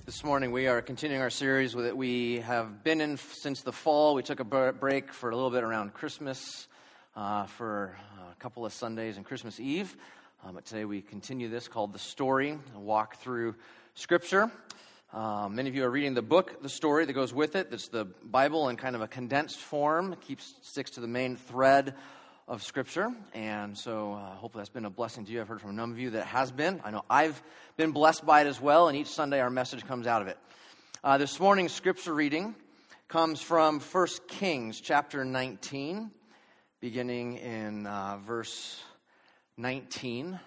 This morning we are continuing our series that we have been in since the fall. We took a break for a little bit around Christmas for a couple of Sundays and Christmas Eve. But today we continue this called The Story, a walk through Scripture. Many of you are reading the book, The Story, that goes with it. That's the Bible in kind of a condensed form. It sticks to the main thread of Scripture, and so hopefully that's been a blessing to you. I've heard from a number of you that has been. I know I've been blessed by it as well, and each Sunday our message comes out of it. This morning's Scripture reading comes from 1 Kings chapter 19, beginning in verse 8,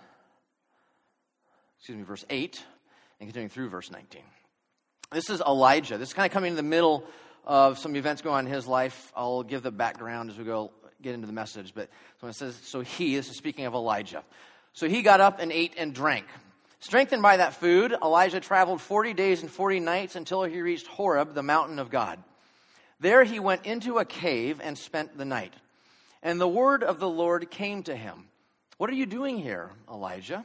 and continuing through verse 19. This is Elijah. This is kind of coming in the middle of some events going on in his life. I'll give the background as we get into the message, but when it says, this is speaking of Elijah. So he got up and ate and drank. Strengthened by that food, Elijah traveled 40 days and 40 nights until he reached Horeb, the mountain of God. There he went into a cave and spent the night. And the word of the Lord came to him. "What are you doing here, Elijah?"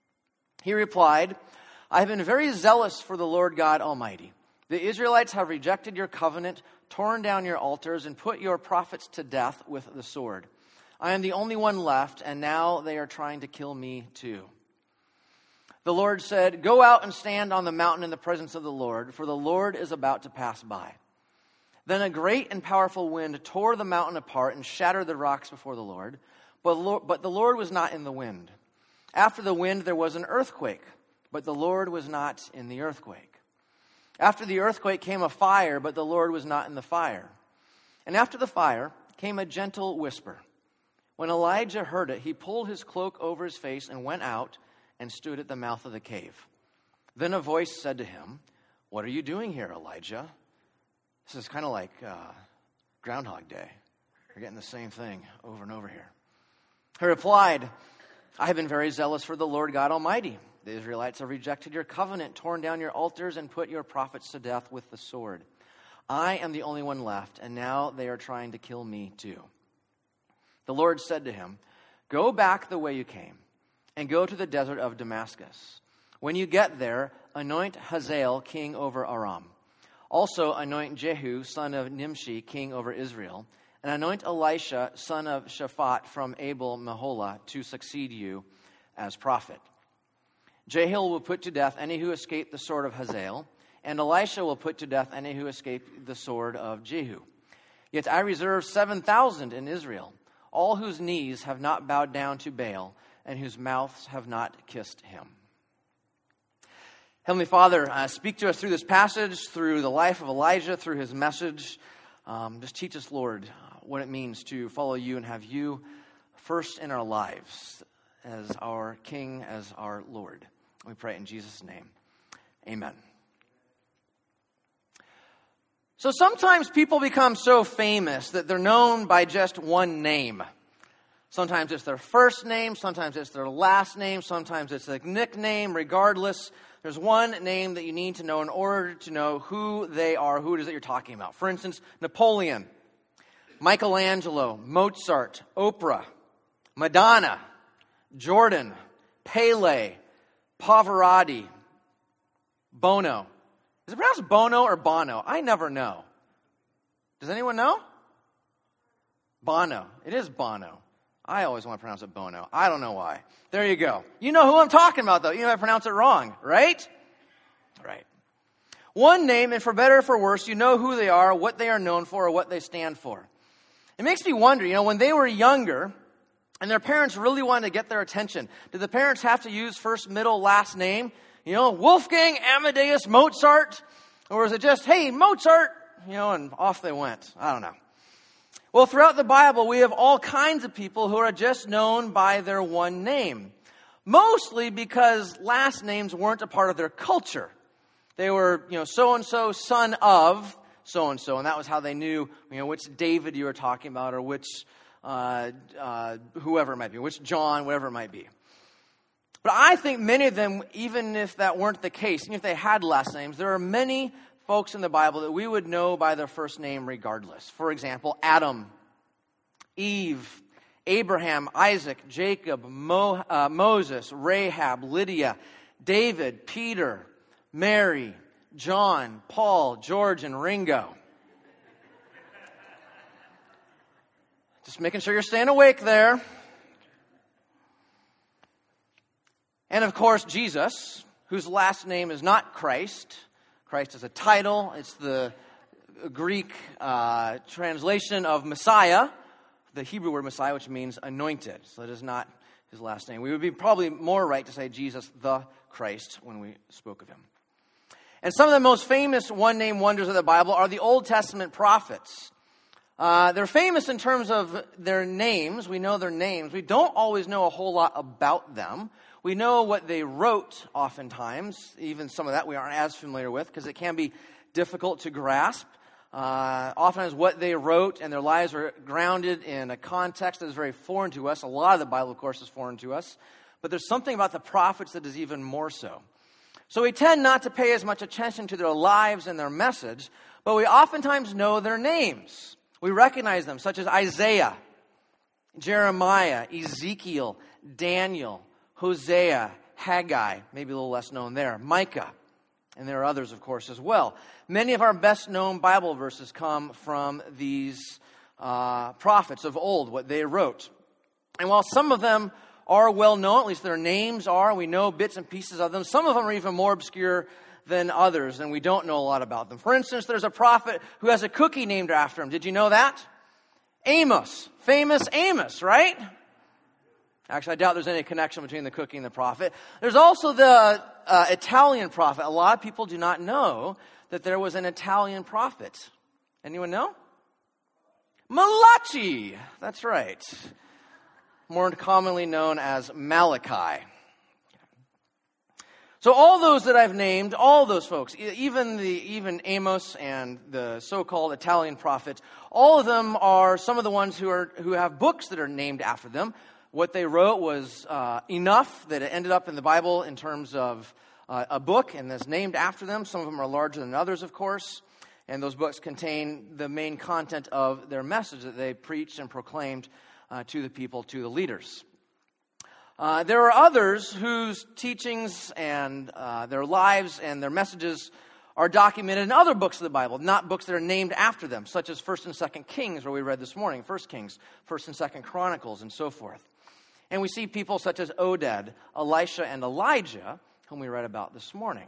He replied, "I have been very zealous for the Lord God Almighty. The Israelites have rejected your covenant, torn down your altars, and put your prophets to death with the sword. I am the only one left, and now they are trying to kill me too." The Lord said, "Go out and stand on the mountain in the presence of the Lord, for the Lord is about to pass by." Then a great and powerful wind tore the mountain apart and shattered the rocks before the Lord. But the Lord was not in the wind. After the wind there was an earthquake, but the Lord was not in the earthquake. After the earthquake came a fire, but the Lord was not in the fire. And after the fire came a gentle whisper. When Elijah heard it, he pulled his cloak over his face and went out and stood at the mouth of the cave. Then a voice said to him, "What are you doing here, Elijah?" This is kind of like Groundhog Day. You're getting the same thing over and over here. He replied, "I have been very zealous for the Lord God Almighty. The Israelites have rejected your covenant, torn down your altars, and put your prophets to death with the sword. I am the only one left, and now they are trying to kill me too." The Lord said to him, "Go back the way you came, and go to the desert of Damascus. When you get there, anoint Hazael king over Aram. Also anoint Jehu, son of Nimshi, king over Israel, and anoint Elisha, son of Shaphat from Abel-Meholah, to succeed you as prophet. Jehu will put to death any who escape the sword of Hazael, and Elisha will put to death any who escape the sword of Jehu. Yet I reserve 7,000 in Israel, all whose knees have not bowed down to Baal, and whose mouths have not kissed him." Heavenly Father, speak to us through this passage, through the life of Elijah, through his message. Just teach us, Lord, what it means to follow you and have you first in our lives as our King, as our Lord. We pray in Jesus' name. Amen. So sometimes people become so famous that they're known by just one name. Sometimes it's their first name, sometimes it's their last name, sometimes it's a nickname. Regardless, there's one name that you need to know in order to know who they are, who it is that you're talking about. For instance, Napoleon, Michelangelo, Mozart, Oprah, Madonna, Jordan, Pele, Pavarotti, Bono. Is it pronounced Bono or Bono? I never know. Does anyone know? Bono. It is Bono. I always want to pronounce it Bono. I don't know why. There you go. You know who I'm talking about, though. You know I pronounce it wrong, right? Right. One name, and for better or for worse, you know who they are, what they are known for, or what they stand for. It makes me wonder, when they were younger, and their parents really wanted to get their attention, did the parents have to use first, middle, last name? Wolfgang Amadeus Mozart? Or was it just, "Hey, Mozart," and off they went? I don't know. Well, throughout the Bible, we have all kinds of people who are just known by their one name. Mostly because last names weren't a part of their culture. They were, so-and-so, son of so-and-so, and that was how they knew, which David you were talking about, or which whoever it might be, which John, whatever it might be. But I think many of them, even if that weren't the case, even if they had last names, there are many folks in the Bible that we would know by their first name regardless. For example, Adam, Eve, Abraham, Isaac, Jacob, Moses, Rahab, Lydia, David, Peter, Mary, John, Paul, George, and Ringo. Just making sure you're staying awake there. And of course, Jesus, whose last name is not Christ. Christ is a title. It's the Greek translation of Messiah, the Hebrew word Messiah, which means anointed. So it is not his last name. We would be probably more right to say Jesus the Christ when we spoke of him. And some of the most famous one-name wonders of the Bible are the Old Testament prophets. They're famous in terms of their names. We know their names. We don't always know a whole lot about them. We know what they wrote oftentimes. Even some of that we aren't as familiar with because it can be difficult to grasp. Oftentimes what they wrote and their lives are grounded in a context that is very foreign to us. A lot of the Bible, of course, is foreign to us. But there's something about the prophets that is even more so. So we tend not to pay as much attention to their lives and their message, but we oftentimes know their names. We recognize them, such as Isaiah, Jeremiah, Ezekiel, Daniel, Hosea, Haggai, maybe a little less known there, Micah, and there are others, of course, as well. Many of our best-known Bible verses come from these prophets of old, what they wrote. And while some of them are well-known, at least their names are, we know bits and pieces of them, some of them are even more obscure than others, and we don't know a lot about them. For instance, there's a prophet who has a cookie named after him. Did you know that? Amos, famous Amos, right? Actually, I doubt there's any connection between the cookie and the prophet. There's also the Italian prophet. A lot of people do not know that there was an Italian prophet. Anyone know? Malachi. That's right. More commonly known as Malachi. So all those that I've named, all those folks, even Amos and the so-called Italian prophets, all of them are some of the ones who have books that are named after them. What they wrote was enough that it ended up in the Bible in terms of a book and that's named after them. Some of them are larger than others, of course. And those books contain the main content of their message that they preached and proclaimed to the people, to the leaders. There are others whose teachings and their lives and their messages are documented in other books of the Bible, not books that are named after them, such as 1st and 2nd Kings, where we read this morning, 1st Kings, 1st and 2nd Chronicles, and so forth. And we see people such as Oded, Elisha, and Elijah, whom we read about this morning.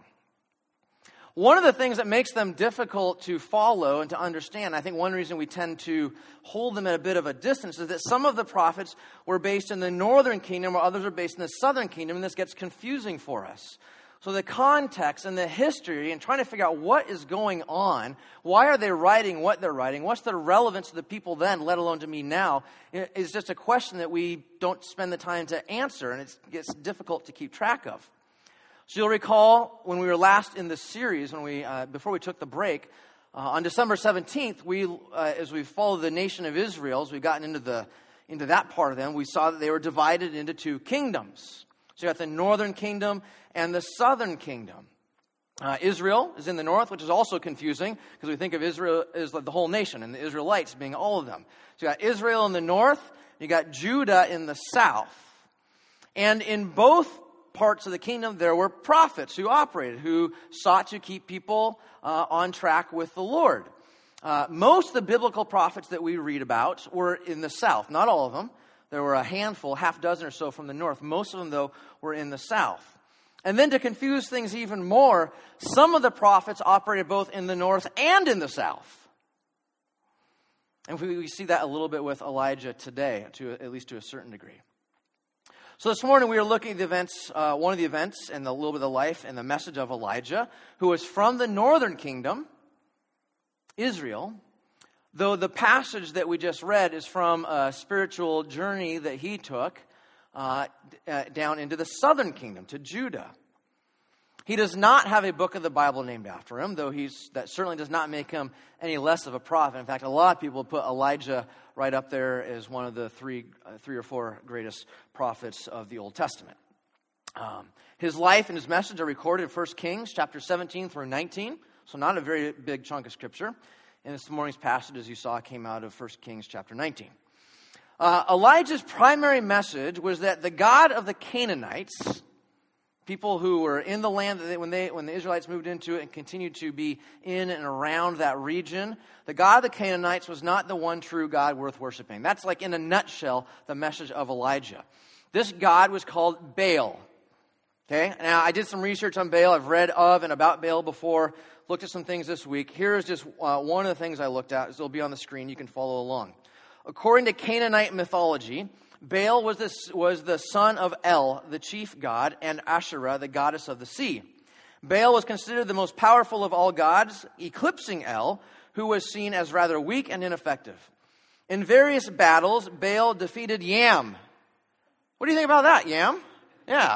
One of the things that makes them difficult to follow and to understand, I think one reason we tend to hold them at a bit of a distance, is that some of the prophets were based in the northern kingdom, while others are based in the southern kingdom, and this gets confusing for us. So the context and the history and trying to figure out what is going on, why are they writing what they're writing, what's the relevance to the people then, let alone to me now, is just a question that we don't spend the time to answer, and it gets difficult to keep track of. So you'll recall when we were last in this series, before we took the break, on December 17th, as we followed the nation of Israel, as we've gotten into that part of them, we saw that they were divided into two kingdoms. So you got the northern kingdom and the southern kingdom. Israel is in the north, which is also confusing because we think of Israel as like the whole nation and the Israelites being all of them. So you got Israel in the north, you got Judah in the south. And in both parts of the kingdom, there were prophets who operated, who sought to keep people on track with the Lord. Most of the biblical prophets that we read about were in the south. Not all of them. There were a handful, half dozen or so from the north. Most of them, though, were in the south. And then to confuse things even more, some of the prophets operated both in the north and in the south. And we see that a little bit with Elijah today, at least to a certain degree. So this morning we are looking at the events, one of the events and a little bit of the life and the message of Elijah, who was from the northern kingdom, Israel, though the passage that we just read is from a spiritual journey that he took down into the southern kingdom, to Judah. He does not have a book of the Bible named after him, though that certainly does not make him any less of a prophet. In fact, a lot of people put Elijah right up there as one of the three or four greatest prophets of the Old Testament. His life and his message are recorded in 1 Kings chapter 17 through 19, so not a very big chunk of scripture. And this morning's passage, as you saw, came out of 1 Kings chapter 19. Elijah's primary message was that the God of the Canaanites, People who were in the land when the Israelites moved into it and continued to be in and around that region, the God of the Canaanites was not the one true God worth worshiping. That's like, in a nutshell, the message of Elijah. This God was called Baal. Okay? Now, I did some research on Baal. I've read of and about Baal before, looked at some things this week. Here is just one of the things I looked at. It'll be on the screen. You can follow along. According to Canaanite mythology, Baal was the son of El, the chief god, and Asherah, the goddess of the sea. Baal was considered the most powerful of all gods, eclipsing El, who was seen as rather weak and ineffective. In various battles, Baal defeated Yam. What do you think about that, Yam? Yeah.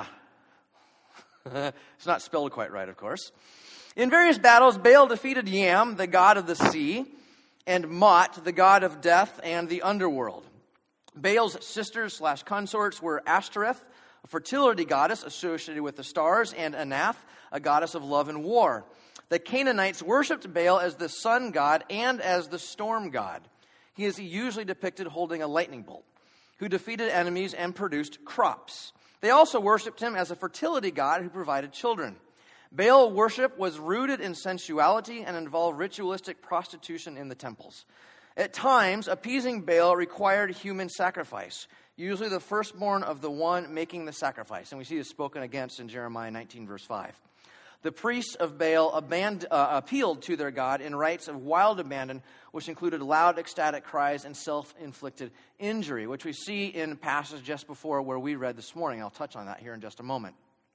It's not spelled quite right, of course. In various battles, Baal defeated Yam, the god of the sea, and Mot, the god of death and the underworld. Baal's sisters/consorts were Ashtoreth, a fertility goddess associated with the stars, and Anath, a goddess of love and war. The Canaanites worshipped Baal as the sun god and as the storm god. He is usually depicted holding a lightning bolt, who defeated enemies and produced crops. They also worshipped him as a fertility god who provided children. Baal worship was rooted in sensuality and involved ritualistic prostitution in the temples. At times, appeasing Baal required human sacrifice, usually the firstborn of the one making the sacrifice. And we see this spoken against in Jeremiah 19, verse 5. The priests of Baal appealed to their god in rites of wild abandon, which included loud, ecstatic cries and self-inflicted injury, which we see in the passage just before where we read this morning. I'll touch on that here in just a moment.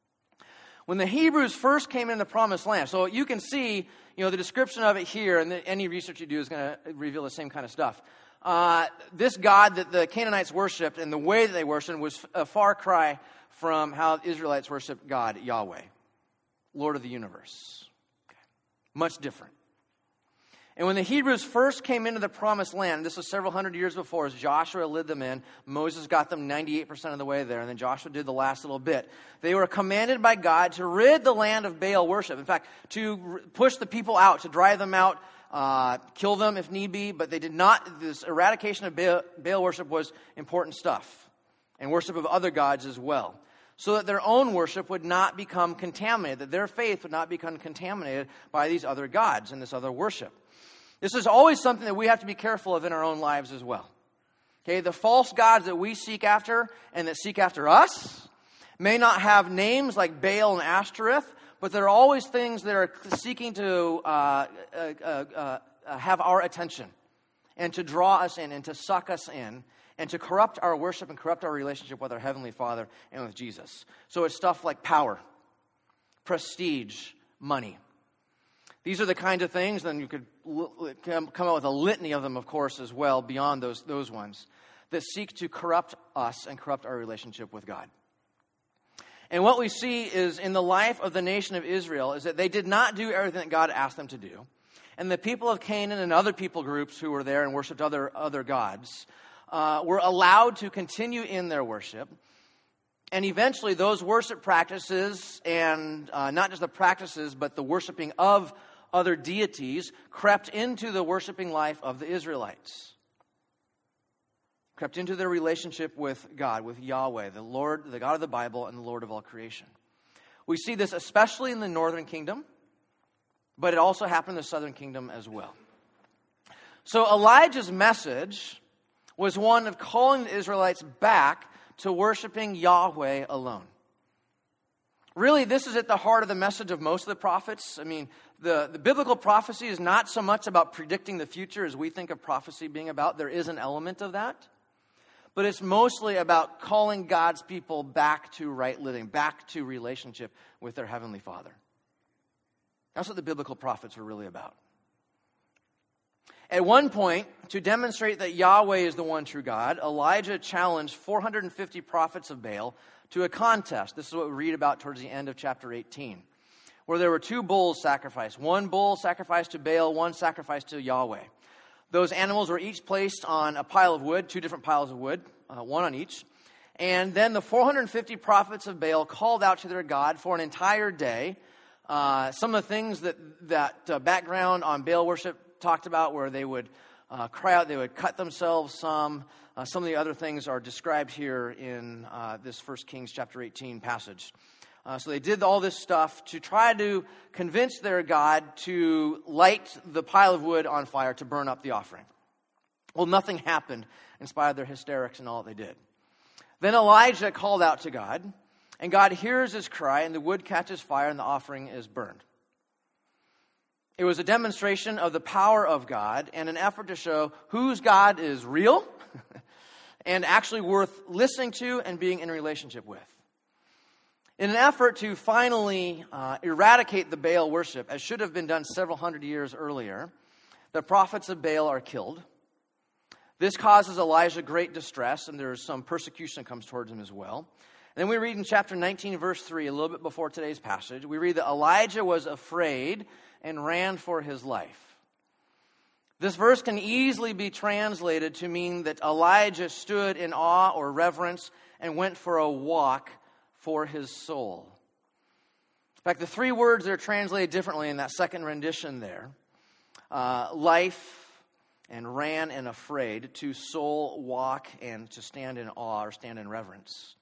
When the Hebrews first came into the Promised Land, so you can see, the description of it here, and any research you do is going to reveal the same kind of stuff. This God that the Canaanites worshipped and the way that they worshipped was a far cry from how Israelites worshiped God, Yahweh, Lord of the universe. Okay. Much different. And when the Hebrews first came into the Promised Land, this was several hundred years before, as Joshua led them in. Moses got them 98% of the way there, and then Joshua did the last little bit. They were commanded by God to rid the land of Baal worship. In fact, to push the people out, to drive them out, kill them if need be, but they did not. This eradication of Baal worship was important stuff, and worship of other gods as well, so that their own worship would not become contaminated, that their faith would not become contaminated by these other gods and this other worship. This is always something that we have to be careful of in our own lives as well. Okay, the false gods that we seek after and that seek after us may not have names like Baal and Ashtoreth, but they're always things that are seeking to have our attention and to draw us in and to suck us in and to corrupt our worship and corrupt our relationship with our Heavenly Father and with Jesus. So it's stuff like power, prestige, money. These are the kinds of things, then you could come up with a litany of them, of course, as well, beyond those ones, that seek to corrupt us and corrupt our relationship with God. And what we see is in the life of the nation of Israel is that they did not do everything that God asked them to do. And the people of Canaan and other people groups who were there and worshipped other gods were allowed to continue in their worship. And eventually those worship practices, and not just the practices, but the worshiping of other deities, crept into the worshiping life of the Israelites. Crept into their relationship with God, with Yahweh, the Lord, the God of the Bible, and the Lord of all creation. We see this especially in the northern kingdom, but it also happened in the southern kingdom as well. So Elijah's message was one of calling the Israelites back to worshiping Yahweh alone. Really, this is at the heart of the message of most of the prophets. I mean, the biblical prophecy is not so much about predicting the future as we think of prophecy being about. There is an element of that. But it's mostly about calling God's people back to right living, back to relationship with their Heavenly Father. That's what the biblical prophets were really about. At one point, to demonstrate that Yahweh is the one true God, Elijah challenged 450 prophets of Baal to a contest. This is what we read about towards the end of chapter 18, where there were 2 bulls sacrificed. 1 bull sacrificed to Baal, 1 sacrificed to Yahweh. Those animals were each placed on a pile of wood, 2 different piles of wood, 1 on each. And then the 450 prophets of Baal called out to their God for an entire day. Some of the things that background on Baal worship talked about, where they would cry out, they would cut themselves some. Some of the other things are described here in this 1 Kings chapter 18 passage. So they did all this stuff to try to convince their God to light the pile of wood on fire to burn up the offering. Well, nothing happened in spite of their hysterics and all that they did. Then Elijah called out to God, and God hears his cry, and the wood catches fire, and the offering is burned. It was a demonstration of the power of God and an effort to show whose God is real and actually worth listening to and being in relationship with. In an effort to finally eradicate the Baal worship, as should have been done several hundred years earlier, the prophets of Baal are killed. This causes Elijah great distress, and there's some persecution that comes towards him as well. And then we read in chapter 19, verse 3, a little bit before today's passage, we read that Elijah was afraid and ran for his life. This verse can easily be translated to mean that Elijah stood in awe or reverence and went for a walk for his soul. In fact, the three words are translated differently in that second rendition there. Life and ran and afraid, to soul, walk, and to stand in awe or stand in reverence.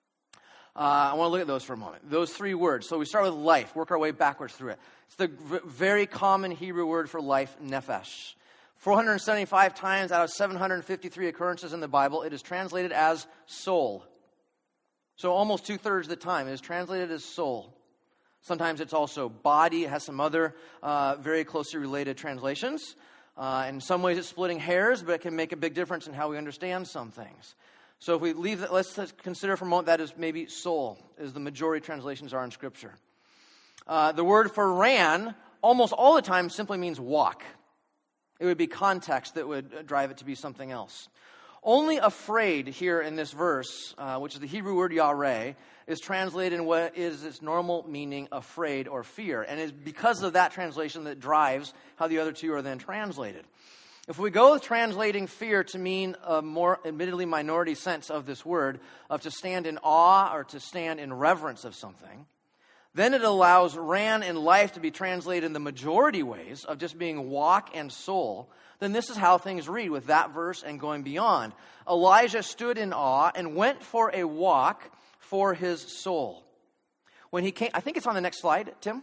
I want to look at those for a moment. Those three words. So we start with life, work our way backwards through it. It's the very common Hebrew word for life, nephesh. 475 times out of 753 occurrences in the Bible, it is translated as soul. So almost 2/3 of the time, it is translated as soul. Sometimes it's also body. It has some other very closely related translations. In some ways it's splitting hairs, but it can make a big difference in how we understand some things. So if we leave that, let's consider for a moment that is maybe soul, as the majority translations are in Scripture. The word for ran, almost all the time, simply means walk. It would be context that would drive it to be something else. Only afraid here in this verse, which is the Hebrew word yareh, is translated in what is its normal meaning, afraid or fear. And it's because of that translation that drives how the other two are then translated. If we go with translating fear to mean a more admittedly minority sense of this word, of to stand in awe or to stand in reverence of something, then it allows ran in life to be translated in the majority ways of just being walk and soul. Then this is how things read with that verse and going beyond. Elijah stood in awe and went for a walk for his soul. When he came, I think it's on the next slide, Tim.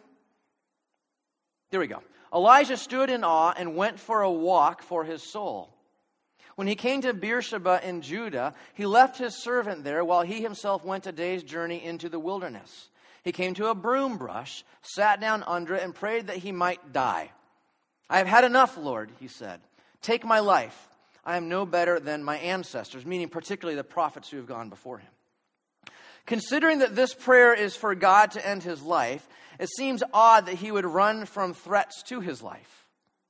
There we go. Elijah stood in awe and went for a walk for his soul. When he came to Beersheba in Judah, he left his servant there while he himself went a day's journey into the wilderness. He came to a broom brush, sat down under it, and prayed that he might die. I have had enough, Lord, he said. Take my life. I am no better than my ancestors, meaning particularly the prophets who have gone before him. Considering that this prayer is for God to end his life, it seems odd that he would run from threats to his life.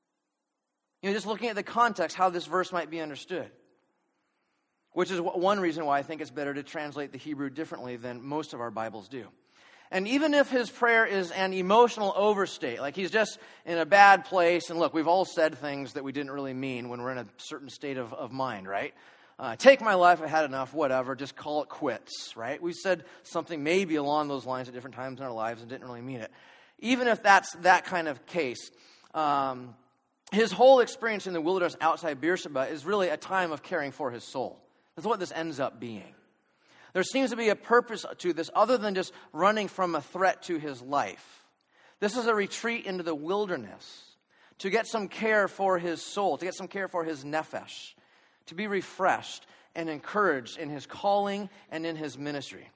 Just looking at the context, how this verse might be understood. Which is one reason why I think it's better to translate the Hebrew differently than most of our Bibles do. And even if his prayer is an emotional overstate, like he's just in a bad place, and look, we've all said things that we didn't really mean when we're in a certain state of mind, right? Take my life, I had enough, whatever, just call it quits, right? We said something maybe along those lines at different times in our lives and didn't really mean it. Even if that's that kind of case, his whole experience in the wilderness outside Beersheba is really a time of caring for his soul. That's what this ends up being. There seems to be a purpose to this other than just running from a threat to his life. This is a retreat into the wilderness to get some care for his soul, to get some care for his nephesh, to be refreshed and encouraged in his calling and in his ministry.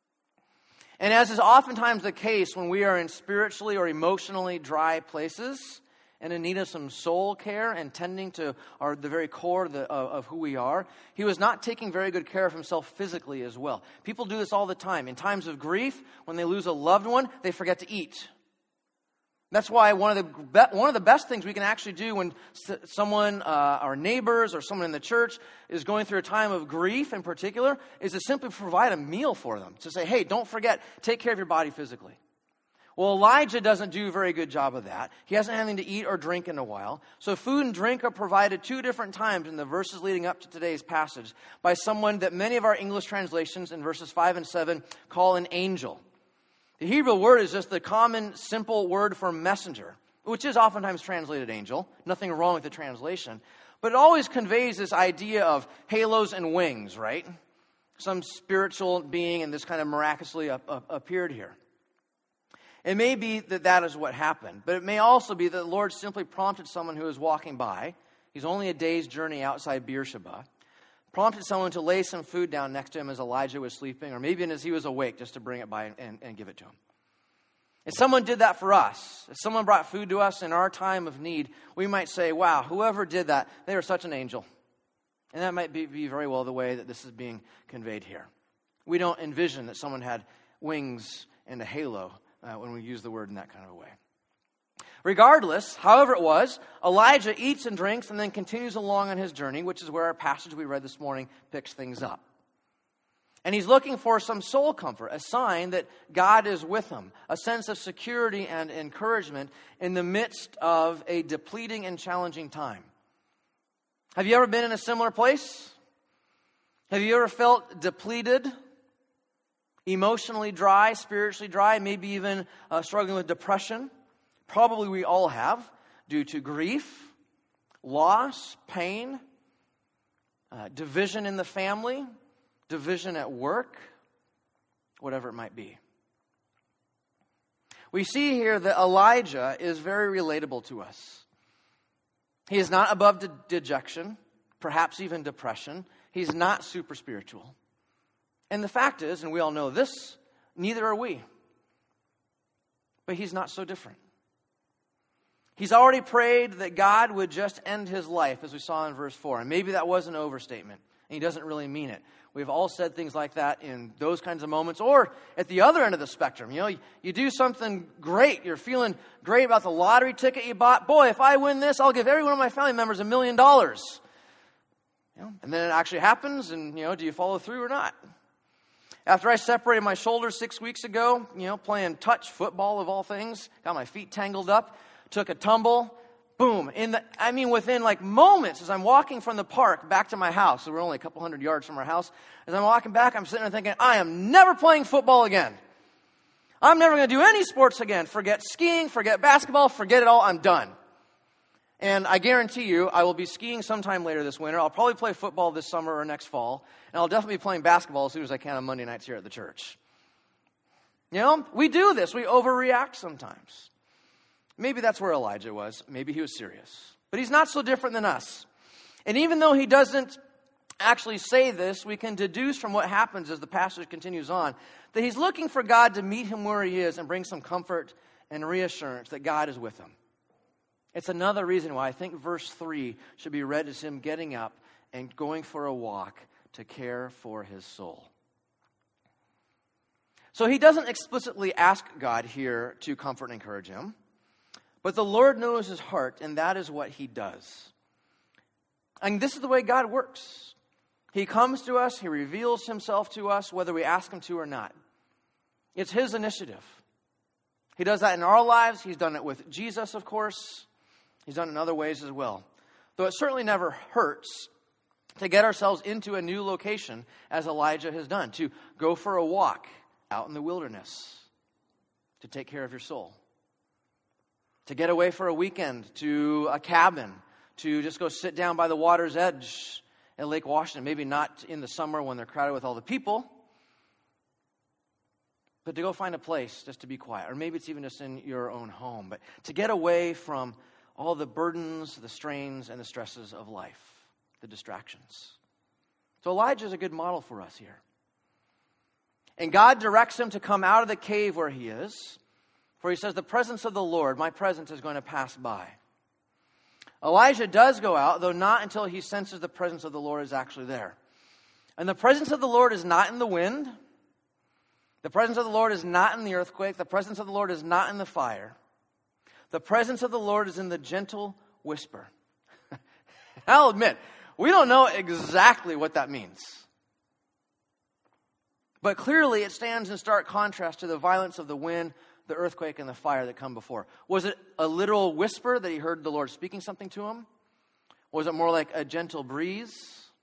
And as is oftentimes the case when we are in spiritually or emotionally dry places and in need of some soul care and tending to the very core of who we are, he was not taking very good care of himself physically as well. People do this all the time. In times of grief, when they lose a loved one, they forget to eat. That's why one of the best things we can actually do when someone, our neighbors or someone in the church is going through a time of grief in particular, is to simply provide a meal for them. To say, hey, don't forget, take care of your body physically. Well, Elijah doesn't do a very good job of that. He hasn't had anything to eat or drink in a while. So food and drink are provided 2 different times in the verses leading up to today's passage by someone that many of our English translations in verses 5 and 7 call an angel. The Hebrew word is just the common, simple word for messenger, which is oftentimes translated angel. Nothing wrong with the translation. But it always conveys this idea of halos and wings, right? some spiritual being and this kind of miraculously appeared here. It may be that that is what happened, but it may also be that the Lord simply prompted someone who was walking by. He's only a day's journey outside Beersheba. Prompted someone to lay some food down next to him as Elijah was sleeping, or maybe as he was awake, just to bring it by and give it to him. If someone did that for us, if someone brought food to us in our time of need, we might say, wow, whoever did that, they were such an angel. And that might be very well the way that this is being conveyed here. We don't envision that someone had wings and a halo when we use the word in that kind of a way. Regardless, however it was, Elijah eats and drinks and then continues along on his journey, which is where our passage we read this morning picks things up. And he's looking for some soul comfort, a sign that God is with him, a sense of security and encouragement in the midst of a depleting and challenging time. Have you ever been in a similar place? Have you ever felt depleted, emotionally dry, spiritually dry, maybe even struggling with depression? Probably we all have, due to grief, loss, pain, division in the family, division at work, whatever it might be. We see here that Elijah is very relatable to us. He is not above dejection, perhaps even depression. He's not super spiritual. And the fact is, and we all know this, neither are we. But he's not so different. He's already prayed that God would just end his life, as we saw in verse 4. And maybe that was an overstatement, and he doesn't really mean it. We've all said things like that in those kinds of moments, or at the other end of the spectrum. You know, you do something great. You're feeling great about the lottery ticket you bought. Boy, if I win this, I'll give every one of my family members $1 million. You know, and then it actually happens, and, do you follow through or not? After I separated my shoulder 6 weeks ago, playing touch football of all things, got my feet tangled up, took a tumble, boom. Within moments, as I'm walking from the park back to my house, so we're only a couple hundred yards from our house, as I'm walking back, I'm sitting there thinking, I am never playing football again. I'm never going to do any sports again. Forget skiing, forget basketball, forget it all, I'm done. And I guarantee you, I will be skiing sometime later this winter. I'll probably play football this summer or next fall. And I'll definitely be playing basketball as soon as I can on Monday nights here at the church. We do this. We overreact sometimes. Maybe that's where Elijah was. Maybe he was serious. But he's not so different than us. And even though he doesn't actually say this, we can deduce from what happens as the passage continues on that he's looking for God to meet him where he is and bring some comfort and reassurance that God is with him. It's another reason why I think verse 3 should be read as him getting up and going for a walk to care for his soul. So he doesn't explicitly ask God here to comfort and encourage him, but the Lord knows his heart, and that is what he does. And this is the way God works. He comes to us, he reveals himself to us, whether we ask him to or not. It's his initiative. He does that in our lives. He's done it with Jesus, of course. He's done it in other ways as well. Though it certainly never hurts to get ourselves into a new location, as Elijah has done, to go for a walk out in the wilderness, to take care of your soul, to get away for a weekend to a cabin, to just go sit down by the water's edge at Lake Washington, maybe not in the summer when they're crowded with all the people, but to go find a place just to be quiet. Or maybe it's even just in your own home, but to get away from all the burdens, the strains, and the stresses of life, the distractions. So Elijah is a good model for us here. And God directs him to come out of the cave where he is, for he says, the presence of the Lord, my presence, is going to pass by. Elijah does go out, though not until he senses the presence of the Lord is actually there. And the presence of the Lord is not in the wind. The presence of the Lord is not in the earthquake. The presence of the Lord is not in the fire. The presence of the Lord is in the gentle whisper. I'll admit, we don't know exactly what that means. But clearly it stands in stark contrast to the violence of the wind, the earthquake, and the fire that come before. Was it a literal whisper that he heard the Lord speaking something to him? Was it more like a gentle breeze?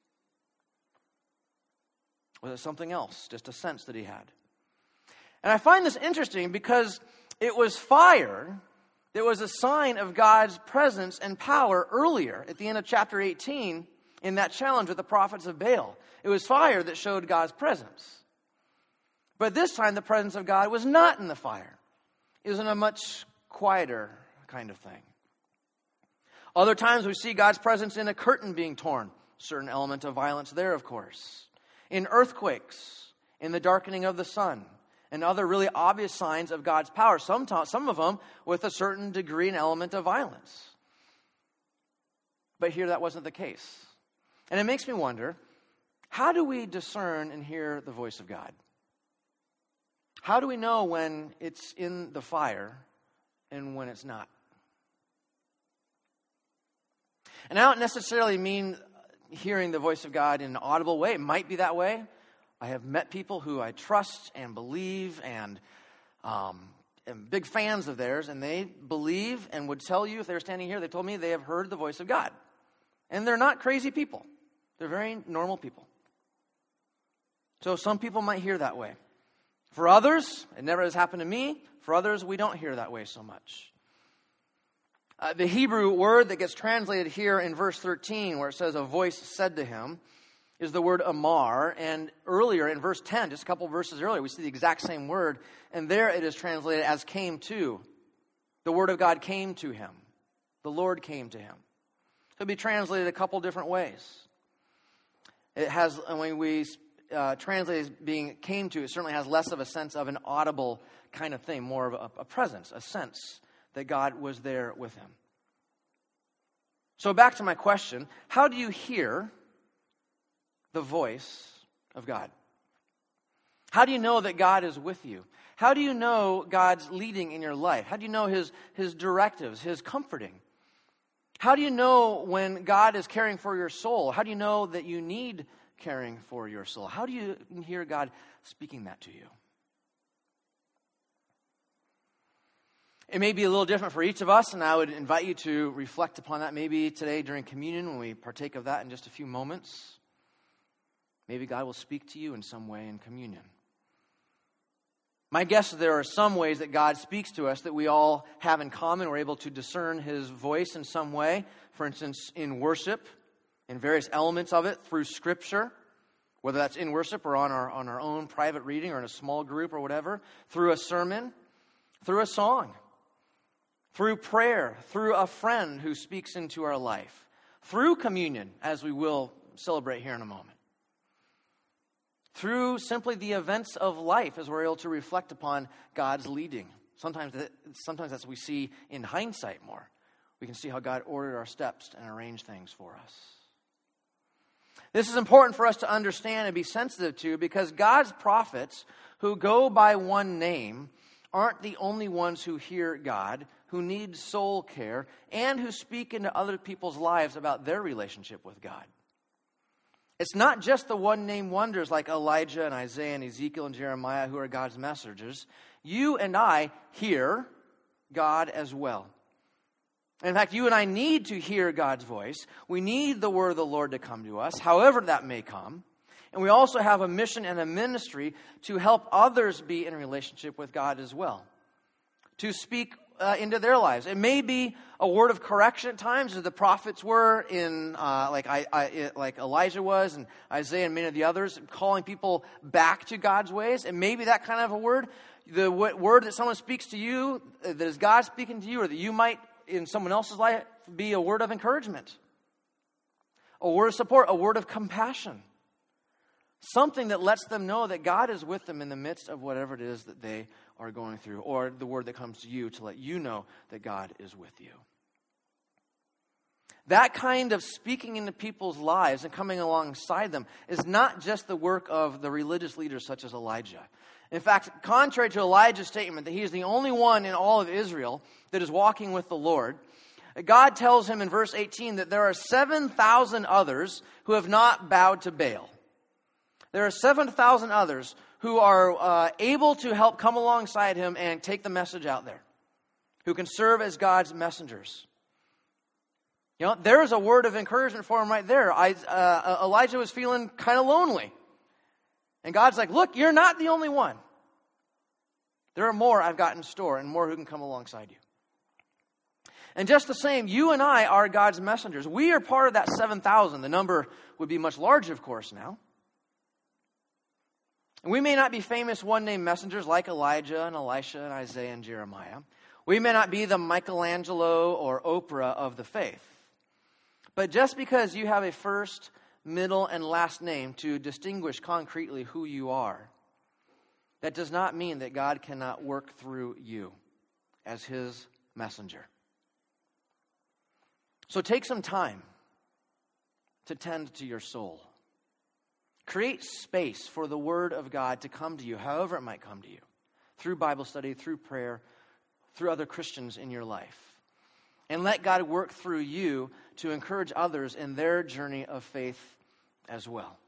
Was it something else, just a sense that he had? And I find this interesting because it was fire that was a sign of God's presence and power earlier at the end of chapter 18 in that challenge with the prophets of Baal. It was fire that showed God's presence. But this time, the presence of God was not in the fire. It was in a much quieter kind of thing. Other times, we see God's presence in a curtain being torn. Certain element of violence there, of course. In earthquakes, in the darkening of the sun, and other really obvious signs of God's power. Some of them with a certain degree and element of violence. But here, that wasn't the case. And it makes me wonder, how do we discern and hear the voice of God? How do we know when it's in the fire and when it's not? And I don't necessarily mean hearing the voice of God in an audible way. It might be that way. I have met people who I trust and believe and am big fans of theirs, and they believe and would tell you, if they were standing here, they told me they have heard the voice of God. And they're not crazy people. They're very normal people. So some people might hear that way. For others, it never has happened to me. For others, we don't hear that way so much. The Hebrew word that gets translated here in verse 13, where it says, a voice said to him, is the word amar. And earlier in verse 10, just a couple verses earlier, we see the exact same word. And there it is translated as came to. The word of God came to him. The Lord came to him. It could be translated a couple different ways. It has, when we translate as being came to, it certainly has less of a sense of an audible kind of thing, more of a presence, a sense that God was there with him. So back to my question, how do you hear the voice of God? How do you know that God is with you? How do you know God's leading in your life? How do you know his directives, his comforting? How do you know when God is caring for your soul? How do you know that you need caring for your soul? How do you hear God speaking that to you? It may be a little different for each of us, and I would invite you to reflect upon that maybe today during communion when we partake of that in just a few moments. Maybe God will speak to you in some way in communion. My guess is there are some ways that God speaks to us that we all have in common. We're able to discern his voice in some way. For instance, in worship, in various elements of it, through Scripture, whether that's in worship or on our own private reading or in a small group or whatever, through a sermon, through a song, through prayer, through a friend who speaks into our life, through communion, as we will celebrate here in a moment, through simply the events of life as we're able to reflect upon God's leading. Sometimes that's what we see in hindsight more. We can see how God ordered our steps and arranged things for us. This is important for us to understand and be sensitive to, because God's prophets who go by one name aren't the only ones who hear God, who need soul care, and who speak into other people's lives about their relationship with God. It's not just the one-name wonders like Elijah and Isaiah and Ezekiel and Jeremiah who are God's messengers. You and I hear God as well. In fact, you and I need to hear God's voice. We need the word of the Lord to come to us, however that may come. And we also have a mission and a ministry to help others be in a relationship with God as well, to speak into their lives. It may be a word of correction at times, as the prophets were in, like Elijah was, and Isaiah and many of the others, calling people back to God's ways. It may be that kind of a word. The word that someone speaks to you, that is God speaking to you, or that you might, in someone else's life, be a word of encouragement, a word of support, a word of compassion. Something that lets them know that God is with them in the midst of whatever it is that they are going through, or the word that comes to you to let you know that God is with you. That kind of speaking into people's lives and coming alongside them is not just the work of the religious leaders such as Elijah. In fact, contrary to Elijah's statement that he is the only one in all of Israel that is walking with the Lord, God tells him in verse 18 that there are 7,000 others who have not bowed to Baal. There are 7,000 others who are able to help come alongside him and take the message out there, who can serve as God's messengers. You know, there is a word of encouragement for him right there. Elijah was feeling kind of lonely. And God's like, look, you're not the only one. There are more I've got in store, and more who can come alongside you. And just the same, you and I are God's messengers. We are part of that 7,000. The number would be much larger, of course, now. And we may not be famous one-name messengers like Elijah and Elisha and Isaiah and Jeremiah. We may not be the Michelangelo or Oprah of the faith. But just because you have a first, middle, and last name to distinguish concretely who you are, that does not mean that God cannot work through you as His messenger. So take some time to tend to your soul. Create space for the Word of God to come to you, however it might come to you, through Bible study, through prayer, through other Christians in your life. And let God work through you to encourage others in their journey of faith as well.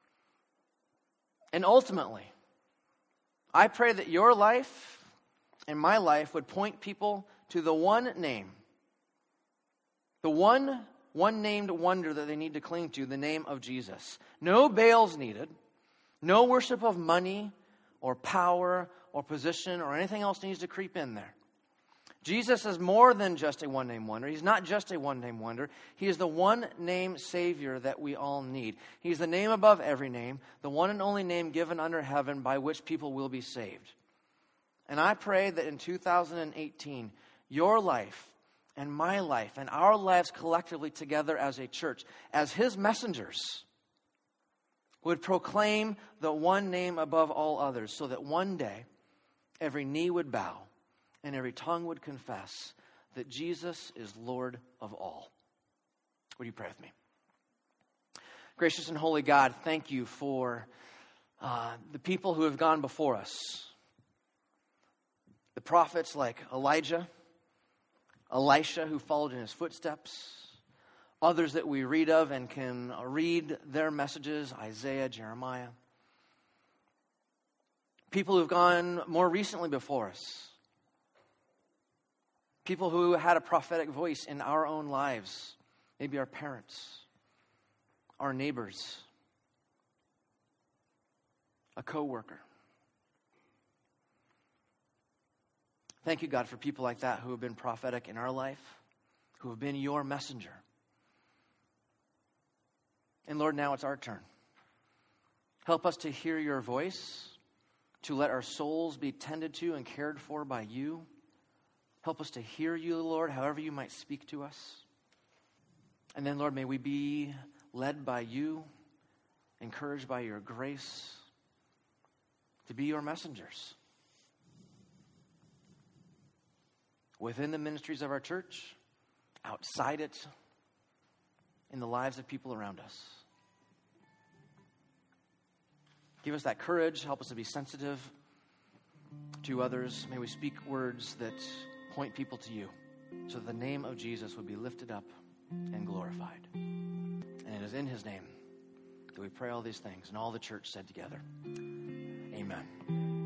And ultimately, I pray that your life and my life would point people to the one name, the one named wonder that they need to cling to, the name of Jesus. No Baals needed. No worship of money or power or position or anything else needs to creep in there. Jesus is more than just a one-name wonder. He's not just a one-name wonder. He is the one-name Savior that we all need. He's the name above every name, the one and only name given under heaven by which people will be saved. And I pray that in 2018, your life and my life and our lives collectively together as a church, as His messengers, would proclaim the one name above all others, so that one day every knee would bow and every tongue would confess that Jesus is Lord of all. Would you pray with me? Gracious and holy God, thank you for the people who have gone before us. The prophets like Elijah, Elisha, who followed in his footsteps, others that we read of and can read their messages, Isaiah, Jeremiah. People who've gone more recently before us. People who had a prophetic voice in our own lives. Maybe our parents, our neighbors, a coworker. Thank you, God, for people like that who have been prophetic in our life, who have been your messenger. And Lord, now it's our turn. Help us to hear your voice, to let our souls be tended to and cared for by you. Help us to hear you, Lord, however you might speak to us. And then, Lord, may we be led by you, encouraged by your grace, to be your messengers within the ministries of our church, outside it, in the lives of people around us. Give us that courage. Help us to be sensitive to others. May we speak words that point people to you, so that the name of Jesus would be lifted up and glorified. And it is in His name that we pray all these things. And all the church said together, amen.